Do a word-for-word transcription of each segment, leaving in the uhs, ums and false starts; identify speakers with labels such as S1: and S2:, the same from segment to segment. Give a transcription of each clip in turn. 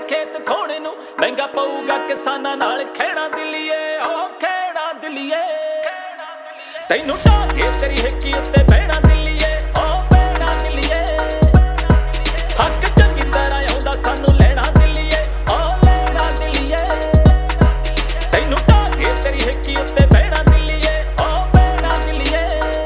S1: खेत खोने नूं महंगा पऊगा किसानां नाल खैणा दिल्लीए ओ खैणा दिल्लीए तैनूं ढाके तेरी हिक्की उत्ते बहना दिल्लीए ओ बहना दिल्लीए हक चंगी तरह आउंदा सानूं लैणा दिल्लीए ओ लैणा दिल्लीए तैनूं ढाके तेरी हिक्की उत्ते बहना दिल्लीए ओ बहना दिल्लीए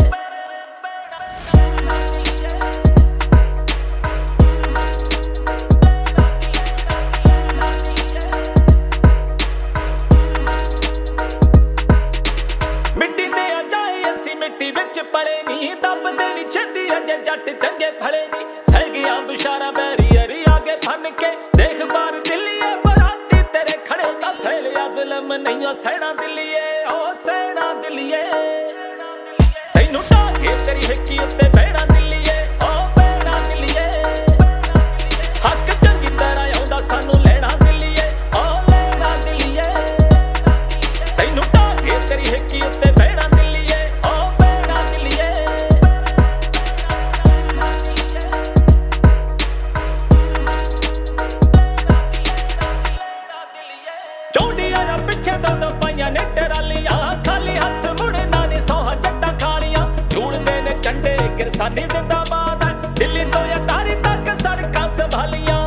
S1: मिट्टी ते आ जाए असीं मिट्टी विच पले नी दबदे नी छेती अजे जट चंगे फले नी सह गया बिशारा बैरियर आगे फन के देख बार दिल्लीए बराती तेरे खड़े नी फैलिया जुल्म नहीं सहना दिल्लीए ओ सहना दिल्लीए तैनूं ढाके तेरी हिक्की उत्ते बहना दिल्लीए ओ बहना दिल्लीए हक चंगी तरह आउंदा सानूं लैणा दिल्लीए ओ लैणा दिल्लीए तैनूं ढाके तेरी हिक्की उत्ते बहना दिल्लीए ओ बहना दिल्लीए चौंडियां ना पिछे दो दो पाइयां ने टरालियां खाली हथ मुड़ना नी सोहा जट्टां खालियां झूलदे ने झंडे किरसानी जिंदाबाद है दिल्ली तो अटारी तक सड़कां संभालियां